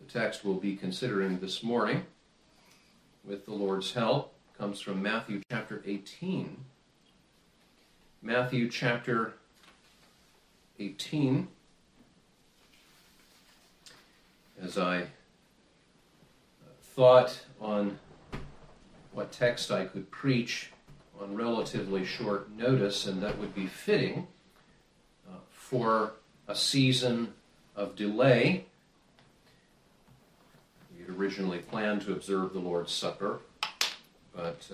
The text we'll be considering this morning, with the Lord's help, comes from Matthew chapter 18. Matthew chapter 18. As I thought on what text I could preach on relatively short notice, and that would be fitting for a season of delay. We had originally planned to observe the Lord's Supper, but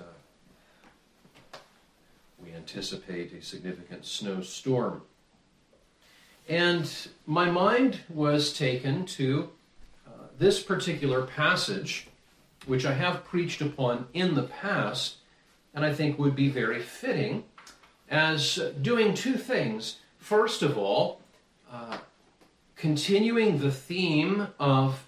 we anticipate a significant snowstorm. And my mind was taken to this particular passage, which I have preached upon in the past, and I think would be very fitting as doing two things. First of all, continuing the theme of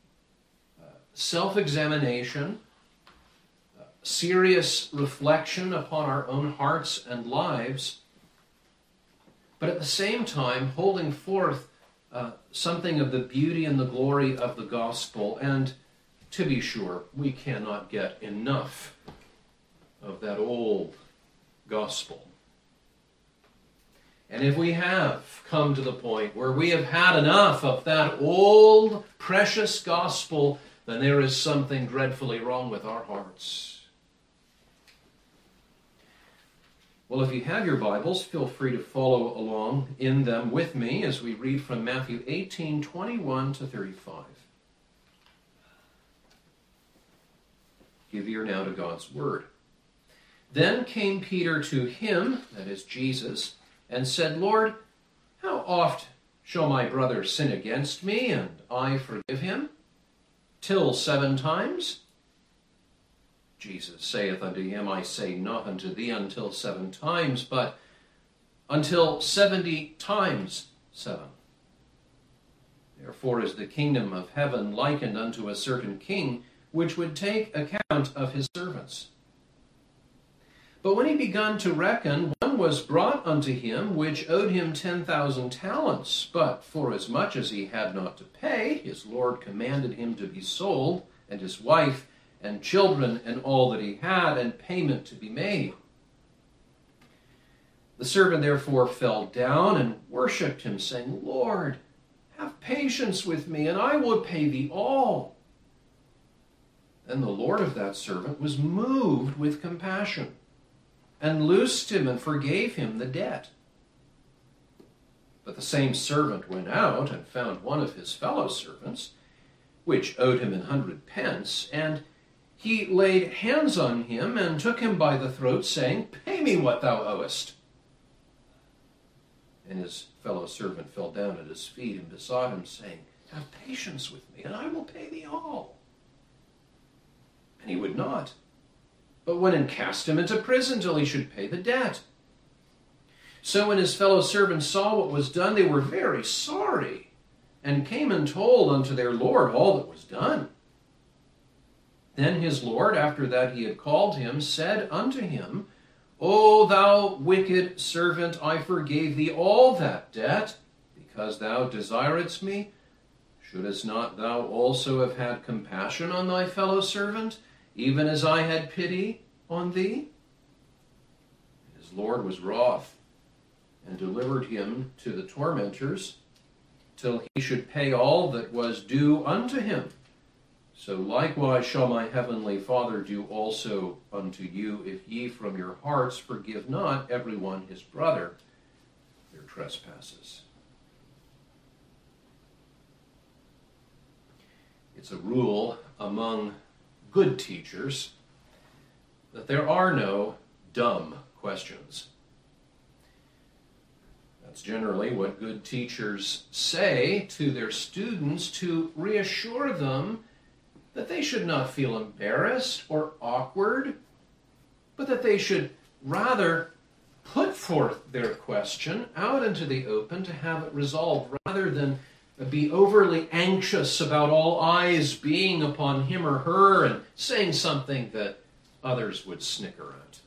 self-examination, serious reflection upon our own hearts and lives, but at the same time holding forth something of the beauty and the glory of the gospel. And to be sure, we cannot get enough of that old gospel. And if we have come to the point where we have had enough of that old, precious gospel, then there is something dreadfully wrong with our hearts. Well, if you have your Bibles, feel free to follow along in them with me as we read from Matthew 18, 21 to 35. Give ear now to God's word. Then came Peter to him, that is Jesus, and said, Lord, how oft shall my brother sin against me, and I forgive him? Till 7 times? Jesus saith unto him, I say not unto thee until 7 times, but until 70 times 7. Therefore is the kingdom of heaven likened unto a certain king, which would take account of his servants. But when he begun to reckon, one was brought unto him, which owed him 10,000 talents. But forasmuch as he had not to pay, his Lord commanded him to be sold, and his wife, and children, and all that he had, and payment to be made. The servant therefore fell down and worshipped him, saying, Lord, have patience with me, and I will pay thee all. Then the Lord of that servant was moved with compassion, and loosed him and forgave him the debt. But the same servant went out and found one of his fellow servants, which owed him 100 pence, and he laid hands on him and took him by the throat, saying, Pay me what thou owest. And his fellow servant fell down at his feet and besought him, saying, Have patience with me, and I will pay thee all. And he would not, but went and cast him into prison till he should pay the debt. So when his fellow servants saw what was done, they were very sorry, and came and told unto their Lord all that was done. Then his Lord, after that he had called him, said unto him, O thou wicked servant, I forgave thee all that debt, because thou desiredst me. Shouldest not thou also have had compassion on thy fellow servant, even as I had pity on thee? His Lord was wroth, and delivered him to the tormentors, till he should pay all that was due unto him. So likewise shall my heavenly Father do also unto you, if ye from your hearts forgive not every one his brother their trespasses. It's a rule among good teachers that there are no dumb questions. That's generally what good teachers say to their students to reassure them that they should not feel embarrassed or awkward, but that they should rather put forth their question out into the open to have it resolved, rather than be overly anxious about all eyes being upon him or her and saying something that others would snicker at.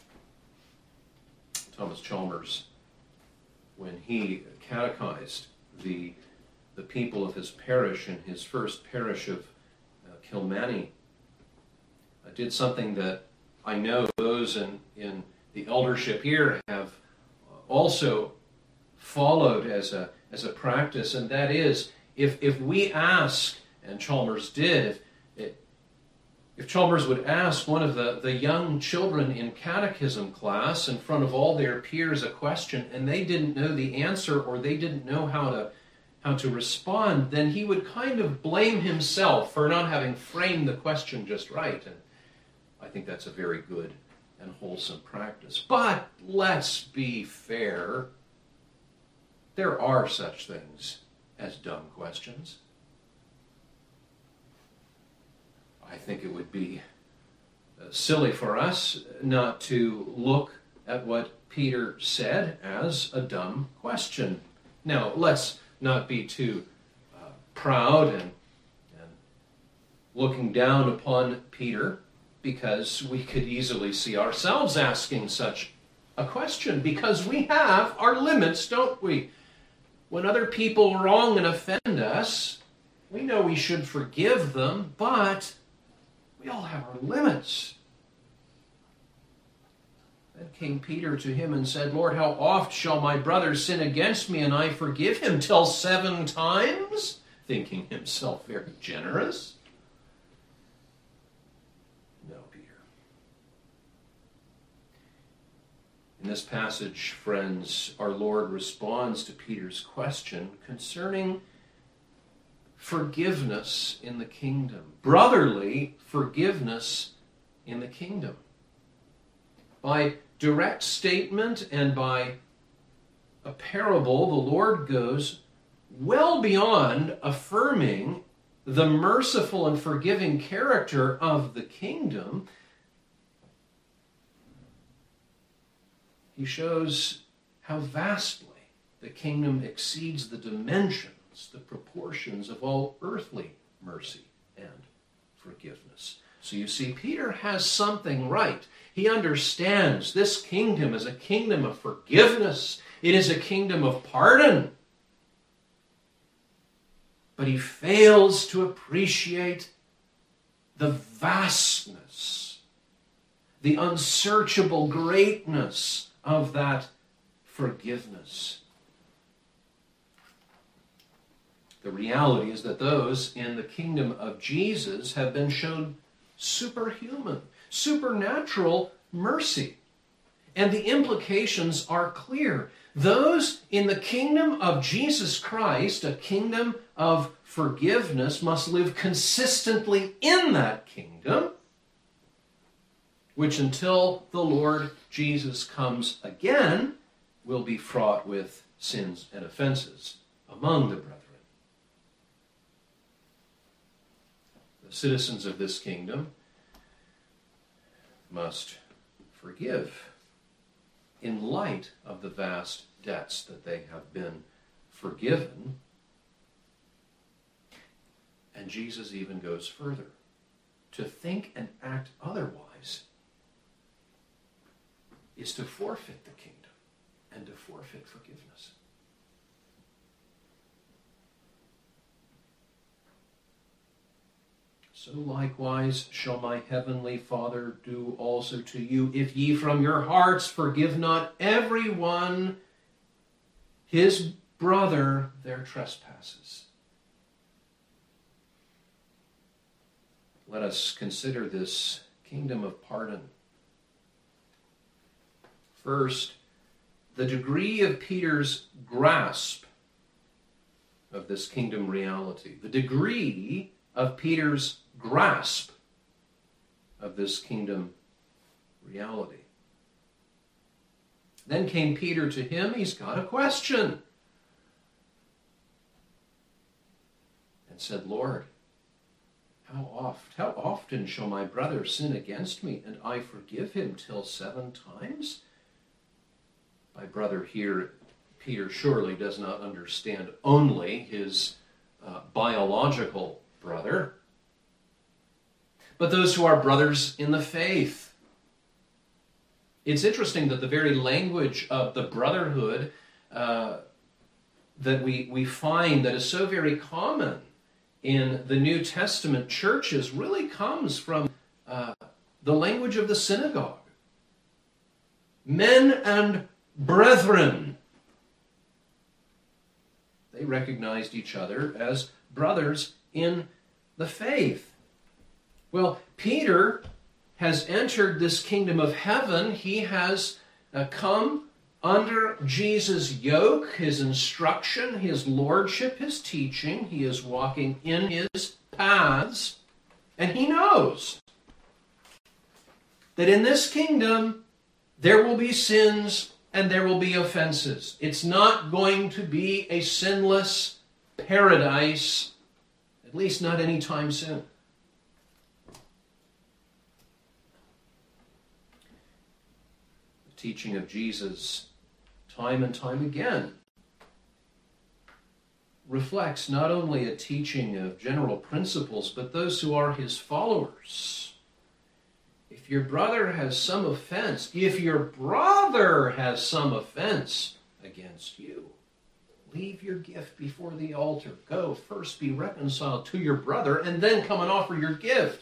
Thomas Chalmers, when he catechized the people of his parish in his first parish of Kilmany. Did something that I know those in the eldership here have also followed as a practice, and that is, if we ask, and Chalmers did, if Chalmers would ask one of the young children in catechism class in front of all their peers a question, and they didn't know the answer or they didn't know how to respond, then he would kind of blame himself for not having framed the question just right. And I think that's a very good and wholesome practice. But let's be fair. There are such things as dumb questions. I think it would be silly for us not to look at what Peter said as a dumb question. Now, let's not be too proud and looking down upon Peter, because we could easily see ourselves asking such a question, because we have our limits, don't we? When other people wrong and offend us, we know we should forgive them, but we all have our limits. Then came Peter to him and said, Lord, how oft shall my brother sin against me and I forgive him? Till 7 times? Thinking himself very generous. No, Peter. In this passage, friends, our Lord responds to Peter's question concerning forgiveness in the kingdom. Brotherly forgiveness in the kingdom. By direct statement and by a parable, the Lord goes well beyond affirming the merciful and forgiving character of the kingdom. He shows how vastly the kingdom exceeds the dimensions, the proportions of all earthly mercy and forgiveness. So you see, Peter has something right. He understands this kingdom is a kingdom of forgiveness. It is a kingdom of pardon. But he fails to appreciate the vastness, the unsearchable greatness of that forgiveness. The reality is that those in the kingdom of Jesus have been shown superhuman, supernatural mercy. And the implications are clear. Those in the kingdom of Jesus Christ, a kingdom of forgiveness, must live consistently in that kingdom, which until the Lord Jesus comes again, will be fraught with sins and offenses among the brethren. The citizens of this kingdom must forgive in light of the vast debts that they have been forgiven. And Jesus even goes further. To think and act otherwise is to forfeit the kingdom and to forfeit forgiveness. So likewise shall my heavenly Father do also to you, if ye from your hearts forgive not every one his brother their trespasses. Let us consider this kingdom of pardon. First, the degree of Peter's grasp of this kingdom reality. The degree of Peter's grasp of this kingdom reality. Then came Peter to him. He's got a question. And said, Lord, how often shall my brother sin against me, and I forgive him till 7 times? My brother here, Peter surely does not understand only his biological brother, but those who are brothers in the faith. It's interesting that the very language of the brotherhood that we find that is so very common in the New Testament churches really comes from the language of the synagogue. Men and brethren. They recognized each other as brothers in the faith. Well, Peter has entered this kingdom of heaven. He has come under Jesus' yoke, his instruction, his lordship, his teaching. He is walking in his paths, and he knows that in this kingdom there will be sins and there will be offenses. It's not going to be a sinless paradise, at least not anytime soon. The teaching of Jesus, time and time again, reflects not only a teaching of general principles, but those who are his followers. If your brother has some offense, if your brother has some offense against you, leave your gift before the altar. Go first be reconciled to your brother, and then come and offer your gift.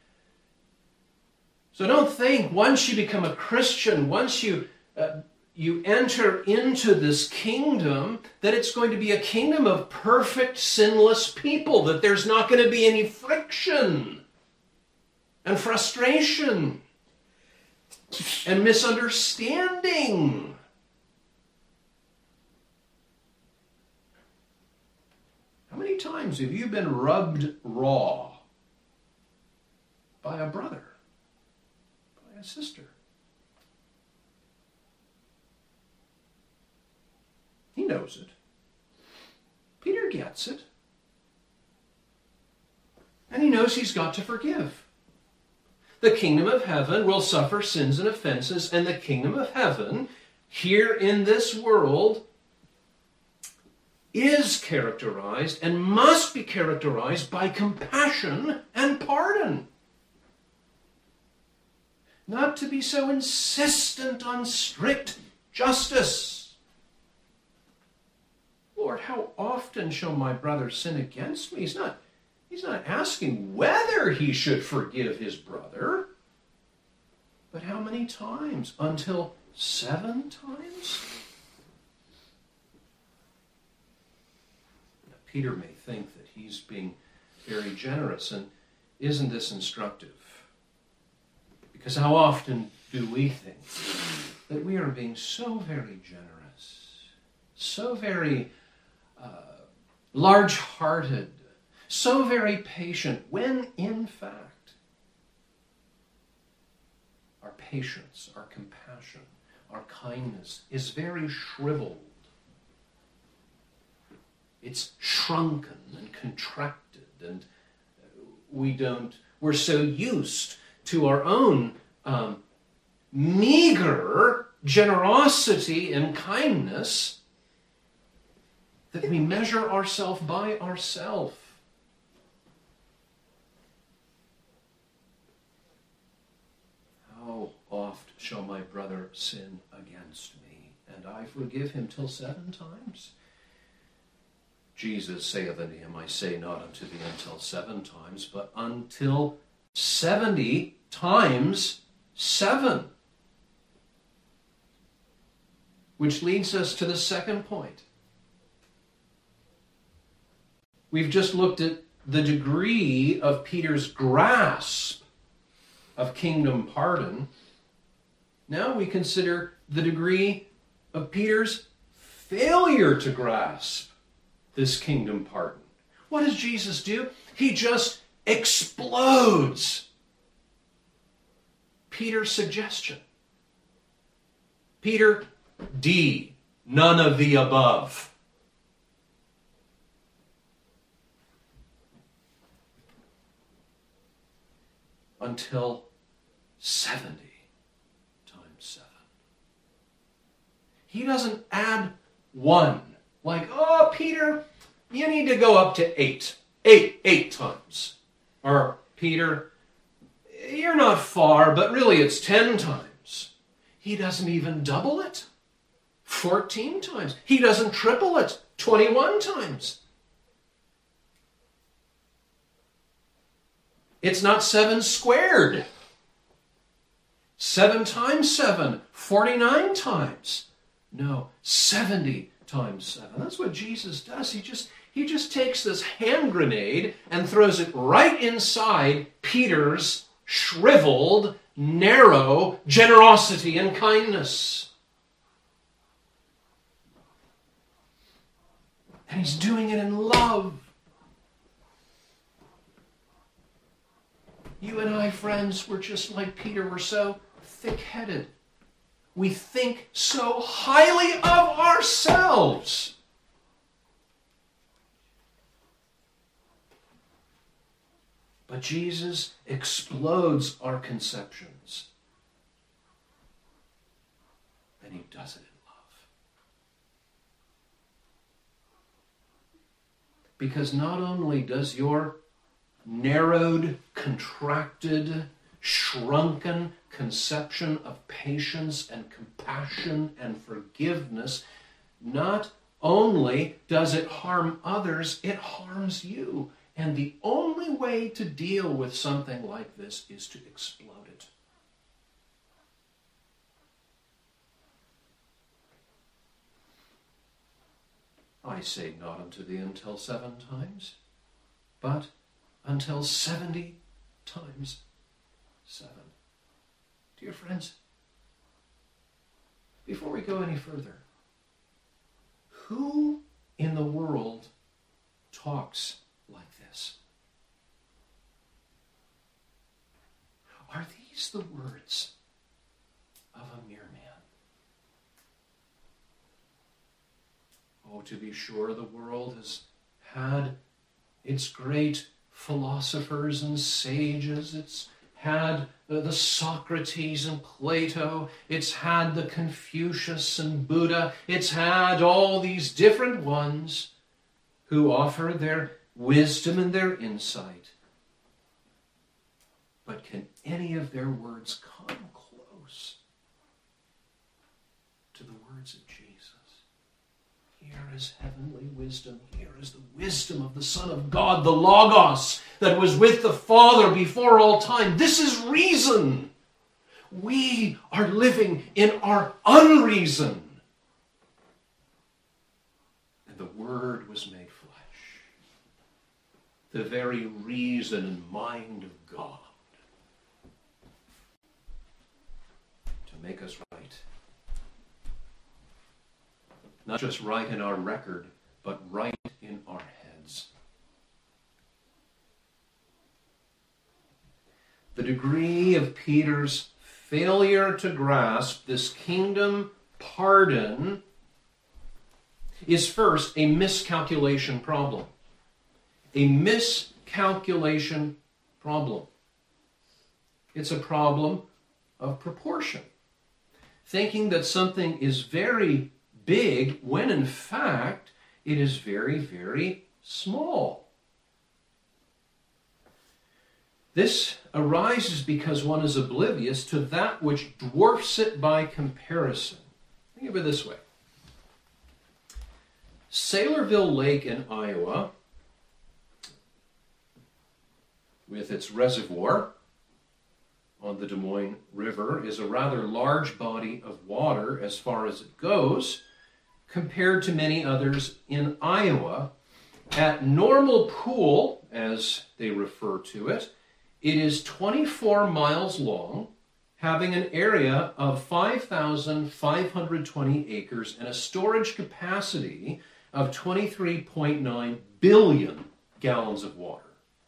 So don't think once you become a Christian, once you enter into this kingdom, that it's going to be a kingdom of perfect, sinless people, that there's not going to be any friction and frustration and misunderstanding. How many times have you been rubbed raw by a brother, by a sister? He knows it. Peter gets it. And he knows he's got to forgive. The kingdom of heaven will suffer sins and offenses, and the kingdom of heaven, here in this world, is characterized and must be characterized by compassion and pardon. Not to be so insistent on strict justice. Lord, how often shall my brother sin against me? He's not asking whether he should forgive his brother, but how many times? Until 7 times? Now, Peter may think that he's being very generous, and isn't this instructive? Because how often do we think that we are being so very generous, so very large-hearted, so very patient, when in fact our patience, our compassion, our kindness is very shriveled. It's shrunken and contracted, and we're so used to our own meager generosity and kindness that we measure ourselves by ourselves. How oft shall my brother sin against me, and I forgive him till 7 times? Jesus saith unto him, I say not unto thee until 7 times, but until 70 times 7. Which leads us to the second point. We've just looked at the degree of Peter's grasp of kingdom pardon. Now we consider the degree of Peter's failure to grasp this kingdom pardon. What does Jesus do? He just explodes Peter's suggestion. Peter, D, none of the above. Until 70 times 7. He doesn't add 1. Like, oh, Peter, you need to go up to 8. 8 times. Or, Peter, you're not far, but really it's 10 times. He doesn't even double it. 14 times. He doesn't triple it, 21 times. It's not 7 squared. 7 times 7, 49 times. No, 70 times 7. That's what Jesus does. He just takes this hand grenade and throws it right inside Peter's shriveled, narrow generosity and kindness. And he's doing it in love. You and I, friends, we're just like Peter. We're so thick-headed. We think so highly of ourselves. But Jesus explodes our conceptions. And he does it in love. Because not only does your narrowed, contracted, shrunken conception of patience and compassion and forgiveness, not only does it harm others, it harms you. And the only way to deal with something like this is to explode it. I say not unto thee until 7 times, but until 70 times 7. Dear friends, before we go any further, who in the world talks like this? Are these the words of a mere man? Oh, to be sure, the world has had its great philosophers and sages. It's had the Socrates and Plato. It's had the Confucius and Buddha. It's had all these different ones who offer their wisdom and their insight. But can any of their words come close to the words of Jesus? Here is heavenly wisdom. Here is the wisdom of the Son of God, the Logos, that was with the Father before all time. This is reason. We are living in our unreason. And the Word was made flesh. The very reason and mind of God. To make us right. Not just right in our record, but right in our heads. The degree of Peter's failure to grasp this kingdom pardon is first a miscalculation problem. A miscalculation problem. It's a problem of proportion. Thinking that something is very big when in fact it is very, very small. This arises because one is oblivious to that which dwarfs it by comparison. Think of it this way. Saylorville Lake in Iowa, with its reservoir on the Des Moines River, is a rather large body of water as far as it goes, compared to many others in Iowa. At normal pool, as they refer to it, it is 24 miles long, having an area of 5,520 acres and a storage capacity of 23.9 billion gallons of water.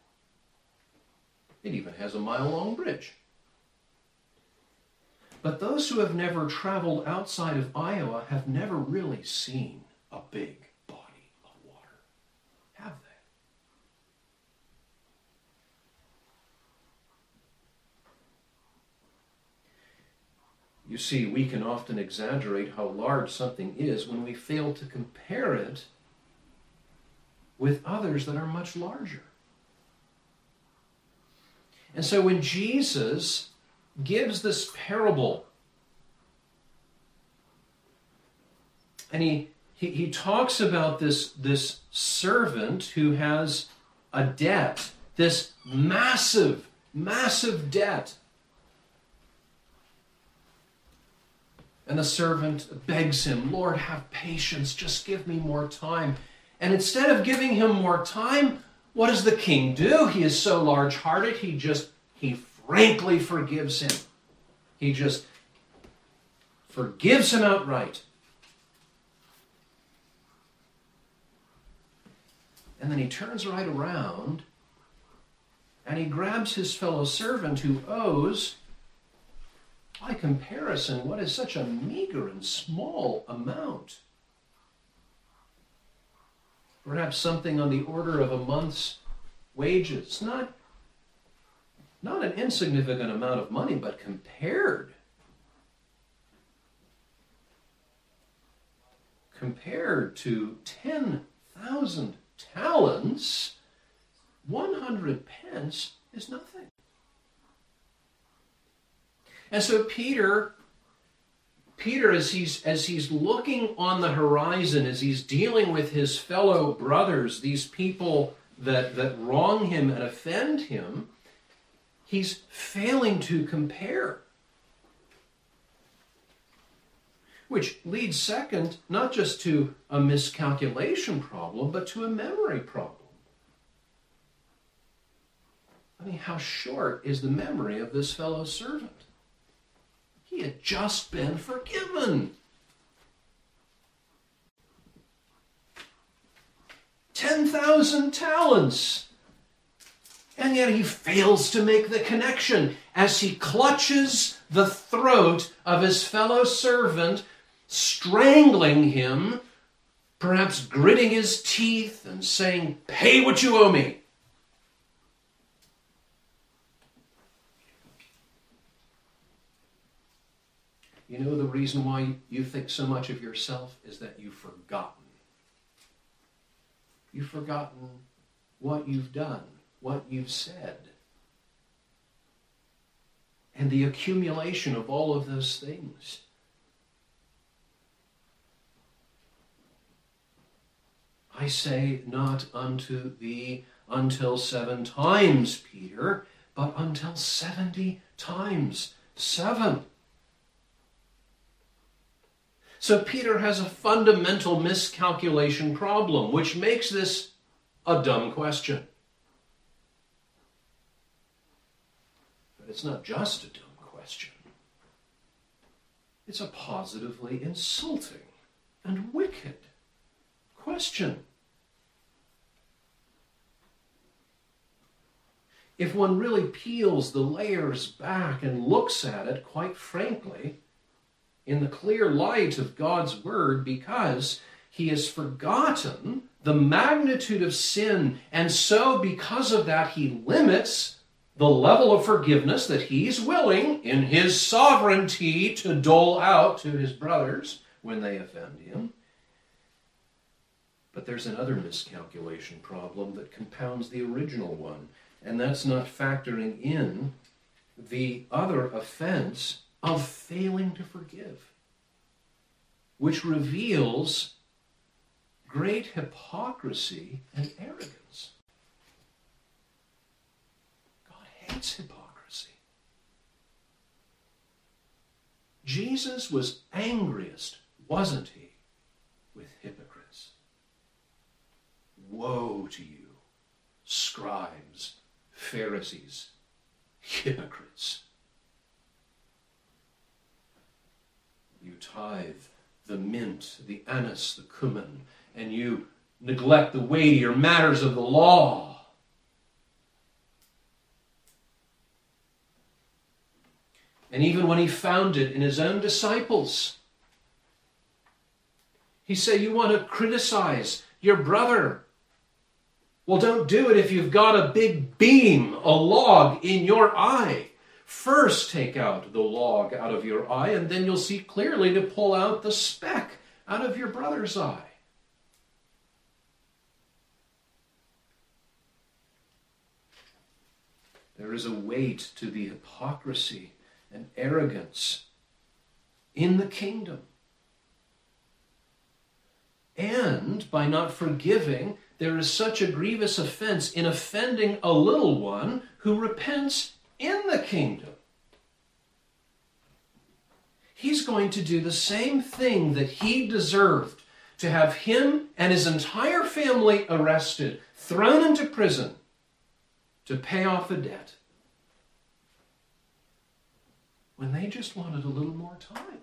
It even has a mile-long bridge. But those who have never traveled outside of Iowa have never really seen a big body of water, have they? You see, we can often exaggerate how large something is when we fail to compare it with others that are much larger. And so when Jesus gives this parable And he talks about this servant who has a debt, this massive, massive debt. And the servant begs him, Lord, have patience, just give me more time. And instead of giving him more time, what does the king do? He is so large-hearted, he frankly forgives him. He just forgives him outright. And then he turns right around and he grabs his fellow servant who owes, by comparison, what is such a meager and small amount. Perhaps something on the order of a month's wages. Not an insignificant amount of money, but compared to 10,000 talents, 100 pence is nothing. And so Peter, as he's looking on the horizon, as he's dealing with his fellow brothers, these people that wrong him and offend him, he's failing to compare. Which leads second, not just to a miscalculation problem, but to a memory problem. I mean, how short is the memory of this fellow servant? He had just been forgiven. 10,000 talents. And yet he fails to make the connection as he clutches the throat of his fellow servant, strangling him, perhaps gritting his teeth and saying, "Pay what you owe me." You know the reason why you think so much of yourself is that you've forgotten. You've forgotten what you've done, what you've said. And the accumulation of all of those things. I say not unto thee until 7 times, Peter, but until 70 times 7. So Peter has a fundamental miscalculation problem, which makes this a dumb question. But it's not just a dumb question. It's a positively insulting and wicked question. If one really peels the layers back and looks at it, quite frankly, in the clear light of God's word, because he has forgotten the magnitude of sin, and so because of that he limits the level of forgiveness that he's willing in his sovereignty to dole out to his brothers when they offend him. But there's another miscalculation problem that compounds the original one, and that's not factoring in the other offense of failing to forgive, which reveals great hypocrisy and arrogance. God hates hypocrisy. Jesus was angriest, wasn't he, with hypocrites? Woe to you, scribes, Pharisees, hypocrites! You tithe the mint, the anise, the cumin, and you neglect the weightier matters of the law. And even when he found it in his own disciples, he said, you want to criticize your brother? Well, don't do it if you've got a big beam, a log in your eye. First take out the log out of your eye, and then you'll see clearly to pull out the speck out of your brother's eye. There is a weight to the hypocrisy and arrogance in the kingdom. sinned by not forgiving, there is such a grievous offense in offending a little one who repents in the kingdom. He's going to do the same thing that he deserved, to have him and his entire family arrested, thrown into prison, to pay off a debt, when they just wanted a little more time.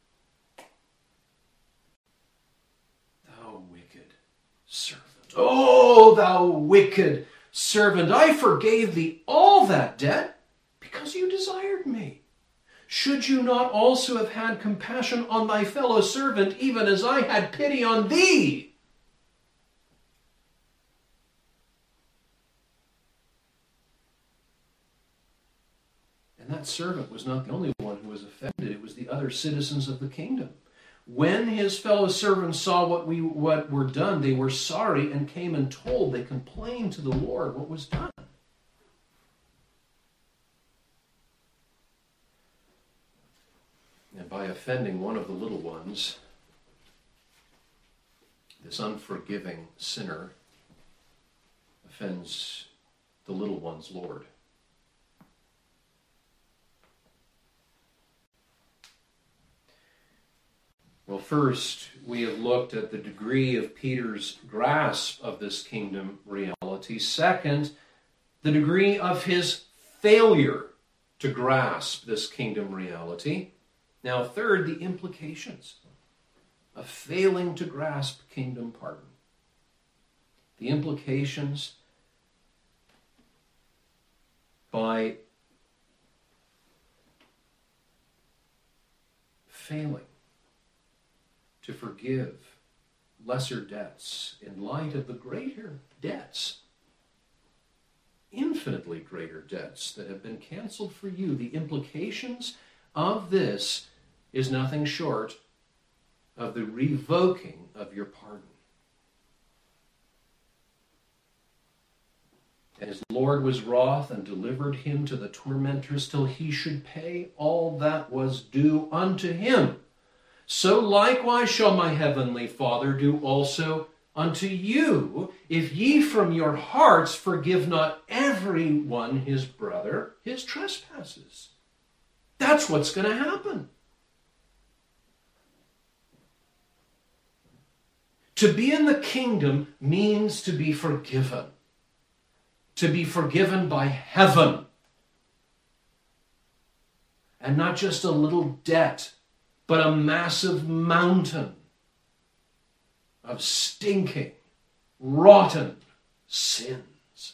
Thou wicked servant. Oh, thou wicked servant, I forgave thee all that debt because you desired me. Should you not also have had compassion on thy fellow servant, even as I had pity on thee? And that servant was not the only one who was offended. It was the other citizens of the kingdom. When his fellow servants saw what were done, they were sorry and came and told. They complained to the Lord what was done. And by offending one of the little ones, this unforgiving sinner offends the little one's Lord. Well, first, we have looked at the degree of Peter's grasp of this kingdom reality. Second, the degree of his failure to grasp this kingdom reality. Now, third, the implications of failing to grasp kingdom pardon. The implications by failing to forgive lesser debts in light of the greater debts, infinitely greater debts that have been canceled for you. The implications of this is nothing short of the revoking of your pardon. And his Lord was wroth and delivered him to the tormentors till he should pay all that was due unto him. So likewise shall my heavenly Father do also unto you, if ye from your hearts forgive not every one his brother his trespasses. That's what's going to happen. To be in the kingdom means to be forgiven. To be forgiven by heaven. And not just a little debt, but a massive mountain of stinking, rotten sins.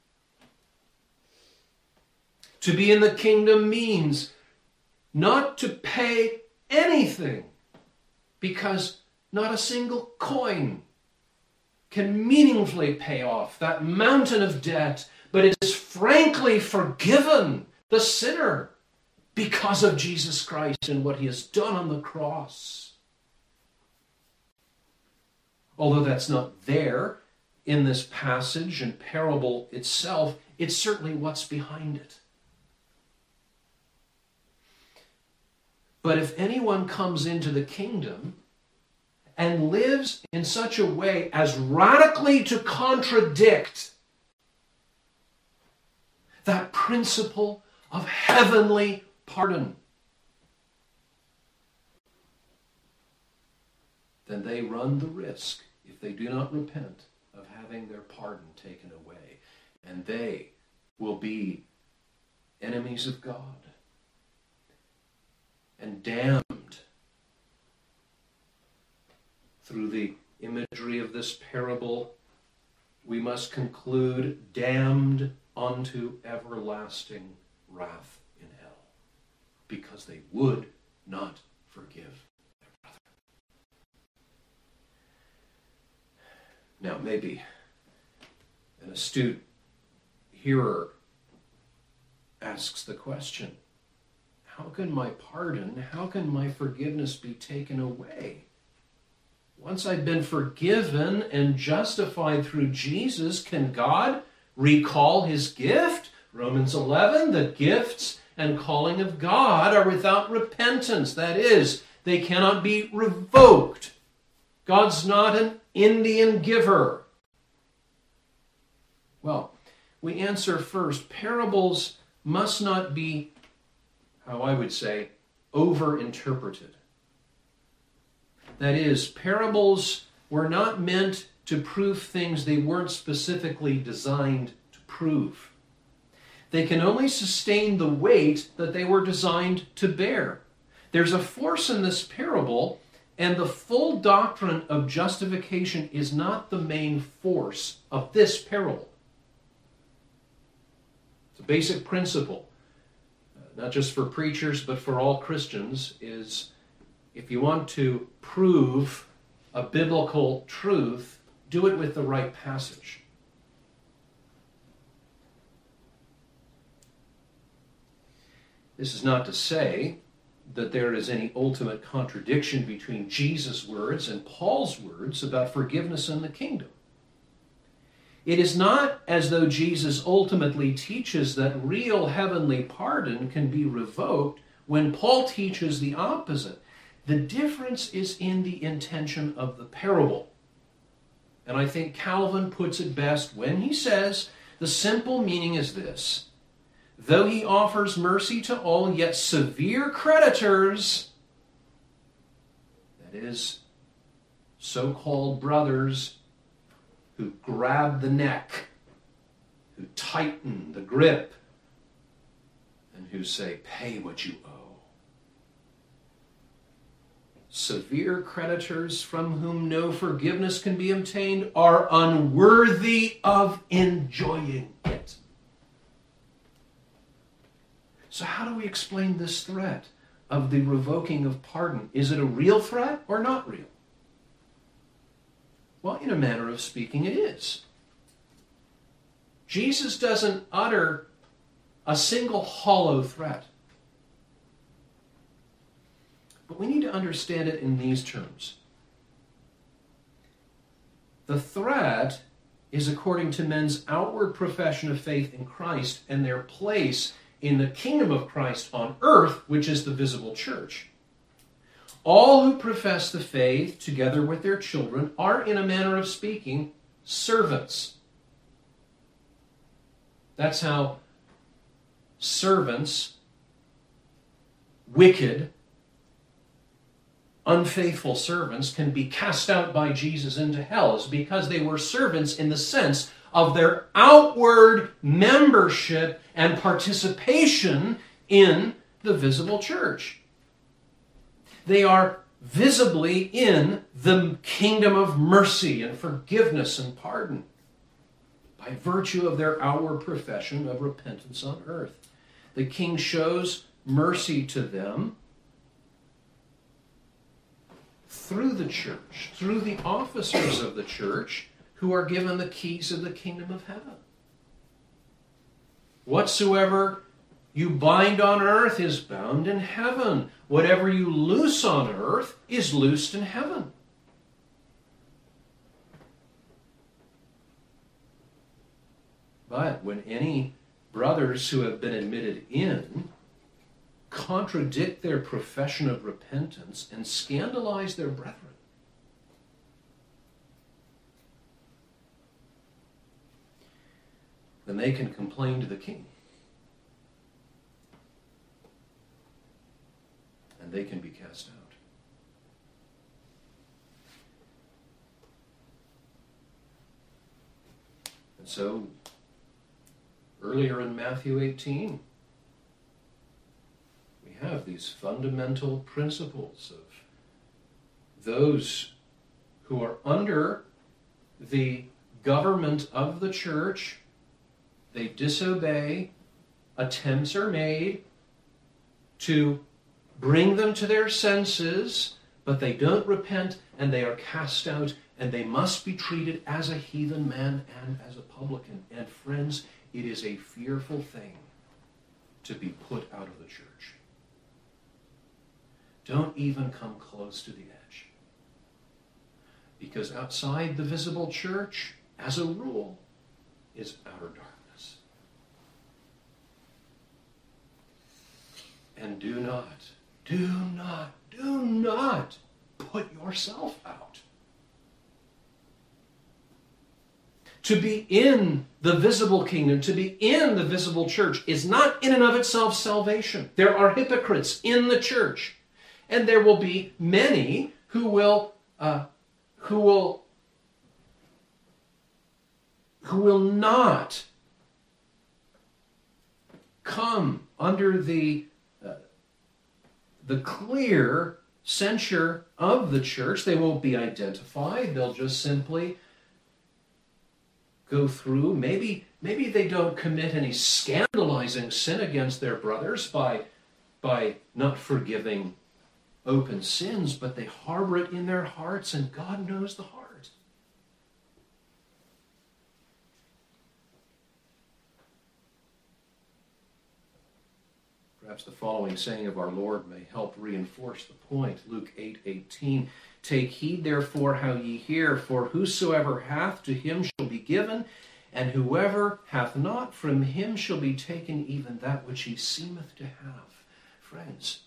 To be in the kingdom means not to pay anything, because not a single coin can meaningfully pay off that mountain of debt, but it is frankly forgiven the sinner because of Jesus Christ and what he has done on the cross. Although that's not there in this passage and parable itself, it's certainly what's behind it. But if anyone comes into the kingdom and lives in such a way as radically to contradict that principle of heavenly pardon, then they run the risk, if they do not repent, of having their pardon taken away. And they will be enemies of God and damned through the imagery of this parable. We must conclude, damned unto everlasting wrath in hell, because they would not forgive their brother. Now, maybe an astute hearer asks the question, how can my pardon, how can my forgiveness be taken away? Once I've been forgiven and justified through Jesus, can God recall his gift? Romans 11, the gifts and calling of God are without repentance. That is, they cannot be revoked. God's not an Indian giver. Well, we answer first, parables must not be, how I would say, over-interpreted. That is, parables were not meant to prove things they weren't specifically designed to prove. They can only sustain the weight that they were designed to bear. There's a force in this parable, and the full doctrine of justification is not the main force of this parable. It's a basic principle, not just for preachers, but for all Christians, is if you want to prove a biblical truth, do it with the right passage. This is not to say that there is any ultimate contradiction between Jesus' words and Paul's words about forgiveness and the kingdom. It is not as though Jesus ultimately teaches that real heavenly pardon can be revoked when Paul teaches the opposite. The difference is in the intention of the parable. And I think Calvin puts it best when he says, the simple meaning is this: though he offers mercy to all, yet severe creditors, that is, so-called brothers who grab the neck, who tighten the grip, and who say, pay what you owe. Severe creditors from whom no forgiveness can be obtained are unworthy of enjoying it. So how do we explain this threat of the revoking of pardon? Is it a real threat or not real? Well, in a manner of speaking, it is. Jesus doesn't utter a single hollow threat. But we need to understand it in these terms. The threat is according to men's outward profession of faith in Christ and their place in the kingdom of Christ on earth, which is the visible church. All who profess the faith, together with their children, are, in a manner of speaking, servants. That's how servants, wicked, unfaithful servants, can be cast out by Jesus into hell, is because they were servants in the sense of their outward membership and participation in the visible church. They are visibly in the kingdom of mercy and forgiveness and pardon by virtue of their outward profession of repentance on earth. The king shows mercy to them through the church, through the officers of the church who are given the keys of the kingdom of heaven. Whatsoever you bind on earth is bound in heaven. Whatever you loose on earth is loosed in heaven. But when any brothers who have been admitted in contradict their profession of repentance and scandalize their brethren, then they can complain to the king. And they can be cast out. And so, earlier in Matthew 18, we have these fundamental principles of those who are under the government of the church. They disobey, attempts are made to bring them to their senses, but they don't repent and they are cast out, and they must be treated as a heathen man and as a publican. And friends, it is a fearful thing to be put out of the church. Don't even come close to the edge. Because outside the visible church, as a rule, is outer darkness. And do not put yourself out. To be in the visible kingdom, to be in the visible church, is not in and of itself salvation. There are hypocrites in the church, and there will be many who will not come under the clear censure of the church. They won't be identified. They'll just simply go through. Maybe they don't commit any scandalizing sin against their brothers by not forgiving open sins, but they harbor it in their hearts, and God knows the heart. Perhaps the following saying of our Lord may help reinforce the point. Luke 8:18. Take heed therefore how ye hear, for whosoever hath, to him shall be given, and whoever hath not, from him shall be taken even that which he seemeth to have. Friends,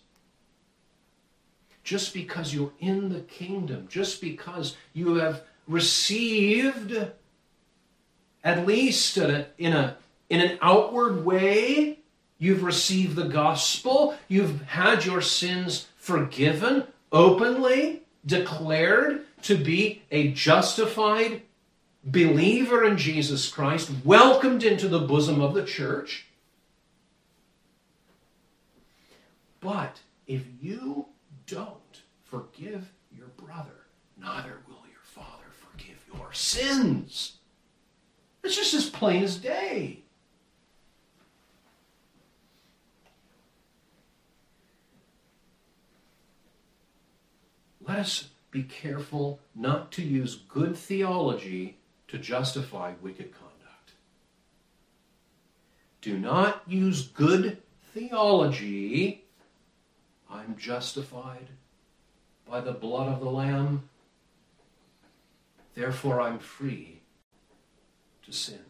just because you're in the kingdom, just because you have received, at least in an outward way, you've received the gospel, you've had your sins forgiven, openly declared to be a justified believer in Jesus Christ, welcomed into the bosom of the church. But if you don't forgive your brother, neither will your Father forgive your sins. It's just as plain as day. Let us be careful not to use good theology to justify wicked conduct. Do not use good theology. I'm justified by the blood of the Lamb, therefore I'm free to sin.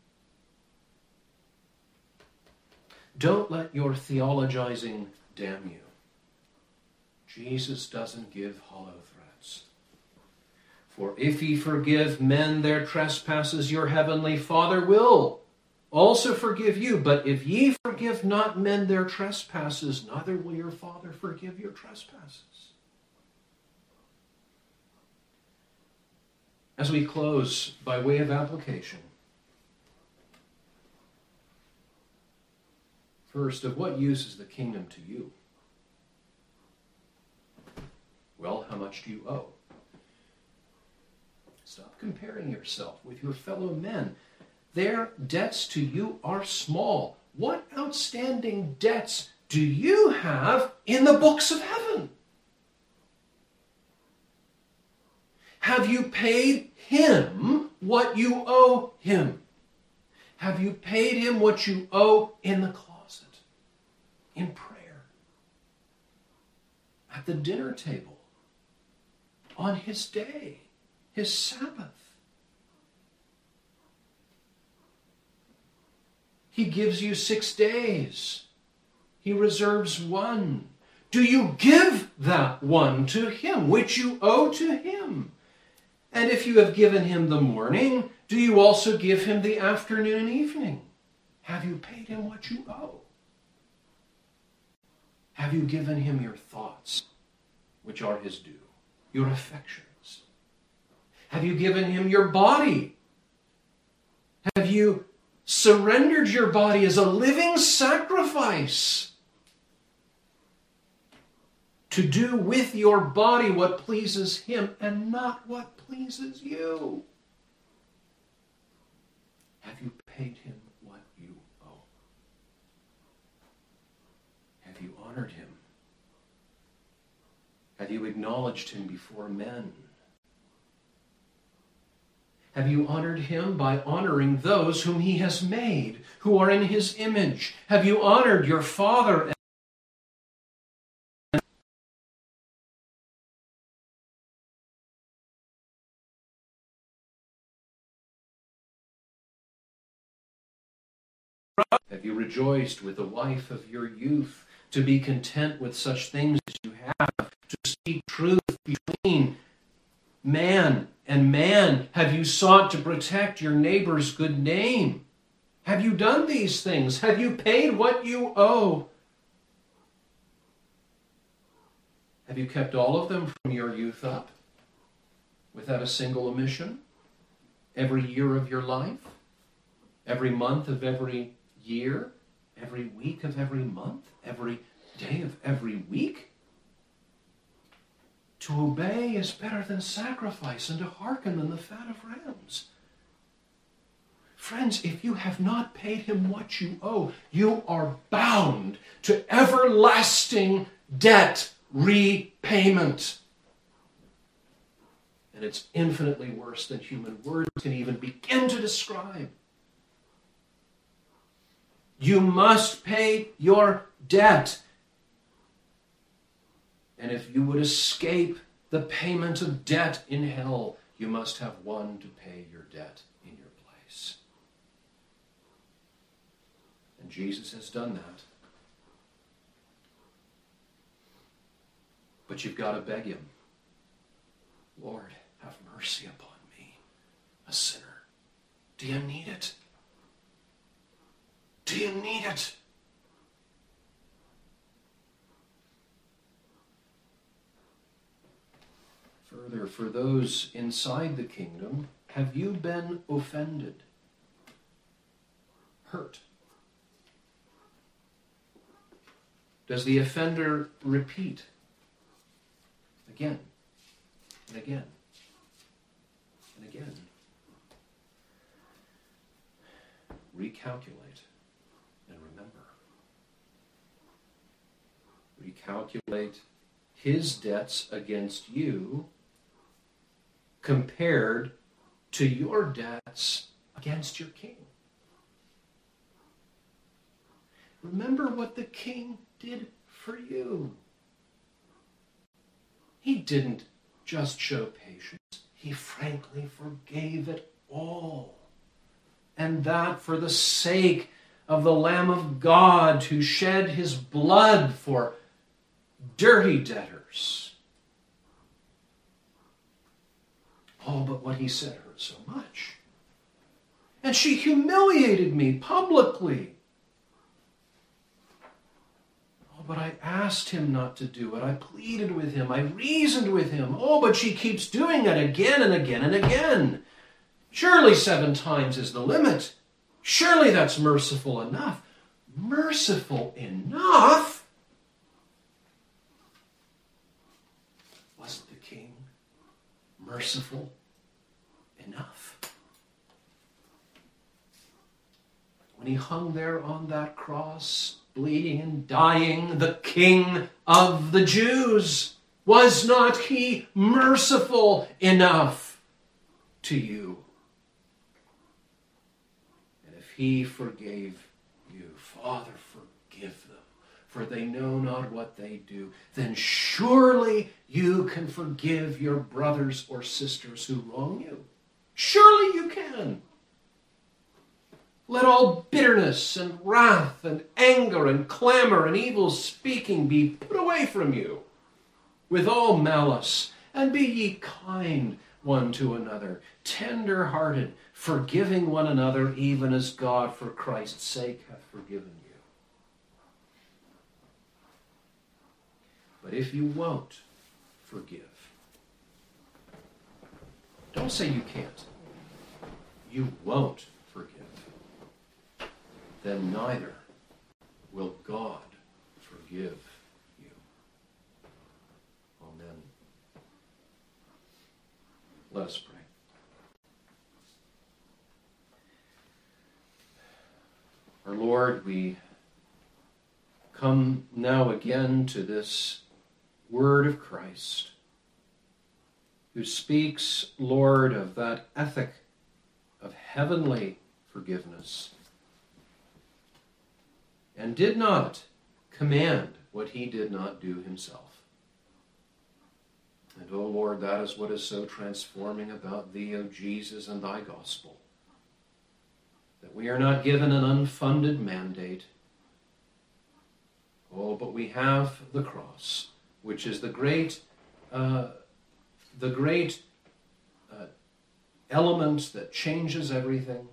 Don't let your theologizing damn you. Jesus doesn't give hollow threats. For if ye forgive men their trespasses, your heavenly Father will also forgive you. But if ye forgive not men their trespasses, neither will your Father forgive your trespasses. As we close, by way of application, first, of what use is the kingdom to you? Well, how much do you owe? Stop comparing yourself with your fellow men. Their debts to you are small. What outstanding debts do you have in the books of heaven? Have you paid him what you owe him? Have you paid him what you owe in the closet, in prayer, at the dinner table, on his day, his Sabbath? He gives you 6 days. He reserves one. Do you give that one to him, which you owe to him? And if you have given him the morning, do you also give him the afternoon and evening? Have you paid him what you owe? Have you given him your thoughts, which are his due, your affections? Have you given him your body? Have you surrendered your body as a living sacrifice to do with your body what pleases him and not what pleases you? Have you paid him what you owe? Have you honored him? Have you acknowledged him before men? Have you honored him by honoring those whom he has made, who are in his image? Have you honored your father and have you rejoiced with the wife of your youth, to be content with such things as you have, to speak truth between man and man have you sought to protect your neighbor's good name? Have you done these things? Have you paid what you owe? Have you kept all of them from your youth up without a single omission? Every year of your life? Every month of every year? Every week of every month? Every day of every week? To obey is better than sacrifice, and to hearken than the fat of rams. Friends, if you have not paid him what you owe, you are bound to everlasting debt repayment. And it's infinitely worse than human words can even begin to describe. You must pay your debt. And if you would escape the payment of debt in hell, you must have one to pay your debt in your place. And Jesus has done that. But you've got to beg him. Lord, have mercy upon me, a sinner. Do you need it? Do you need it? Further, for those inside the kingdom, have you been offended? Hurt? Does the offender repeat again and again and again? Recalculate and remember. Recalculate his debts against you compared to your debts against your king. Remember what the king did for you. He didn't just show patience. He frankly forgave it all. And that for the sake of the Lamb of God who shed his blood for dirty debtors. Oh, but what he said hurt so much. And she humiliated me publicly. Oh, but I asked him not to do it. I pleaded with him. I reasoned with him. Oh, but she keeps doing it again and again and again. Surely 7 times is the limit. Surely that's merciful enough. Merciful enough? Wasn't the king merciful enough? When he hung there on that cross, bleeding and dying, the King of the Jews, was not he merciful enough to you? And if he forgave you, Father, forgive them, for they know not what they do, then surely you can forgive your brothers or sisters who wrong you. Surely you can. Let all bitterness and wrath and anger and clamor and evil speaking be put away from you with all malice, and be ye kind one to another, tender-hearted, forgiving one another, even as God for Christ's sake hath forgiven you. But if you won't forgive, don't say you can't. You won't forgive. Then neither will God forgive you. Amen. Let us pray. Our Lord, we come now again to this word of Christ, who speaks, Lord, of that ethic of heavenly forgiveness, and did not command what he did not do himself. And, O Lord, that is what is so transforming about thee, O Jesus, and thy gospel, that we are not given an unfunded mandate. Oh, but we have the cross, which is the great element that changes everything.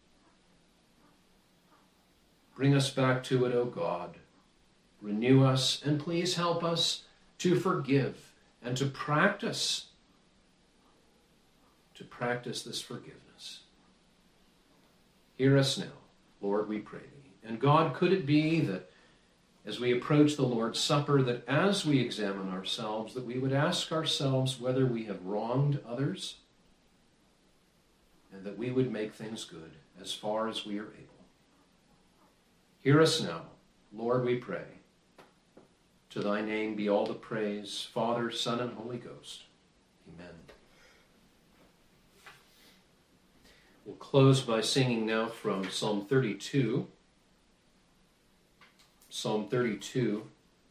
Bring us back to it, O God. Renew us, and please help us to forgive and to practice this forgiveness. Hear us now, Lord, we pray thee. And God, could it be that as we approach the Lord's Supper, that as we examine ourselves, that we would ask ourselves whether we have wronged others, and that we would make things good as far as we are able. Hear us now, Lord, we pray. To thy name be all the praise, Father, Son, and Holy Ghost. Amen. We'll close by singing now from Psalm 32. Psalm 32,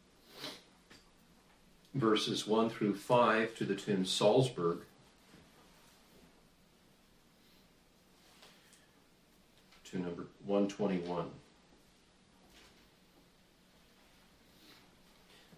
verses 1 through 5 to the tune Salzburg. To number 121.